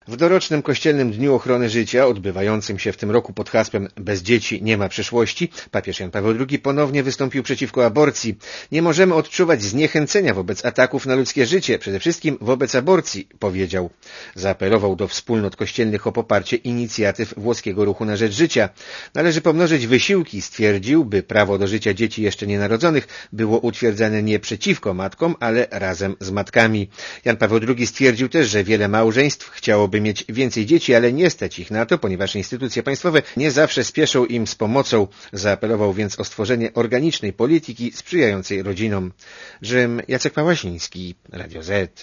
W dorocznym Kościelnym Dniu Ochrony Życia, odbywającym się w tym roku pod hasłem „Bez dzieci nie ma przyszłości”, papież Jan Paweł II ponownie wystąpił przeciwko aborcji. Nie możemy odczuwać zniechęcenia wobec ataków na ludzkie życie, przede wszystkim wobec aborcji, powiedział. Zaapelował do wspólnot kościelnych o poparcie inicjatyw włoskiego Ruchu na Rzecz Życia. Należy pomnożyć wysiłki, stwierdził, by prawo do życia dzieci jeszcze nienarodzonych było utwierdzane nie przeciwko matkom, ale razem z matkami. Jan Paweł II stwierdził też, że wiele małżeństw chciałoby mieć więcej dzieci, ale nie stać ich na to, ponieważ instytucje państwowe nie zawsze spieszą im z pomocą. Zaapelował więc o stworzenie organicznej polityki sprzyjającej rodzinom. Rzym, Jacek Pałaśniński, Radio Z.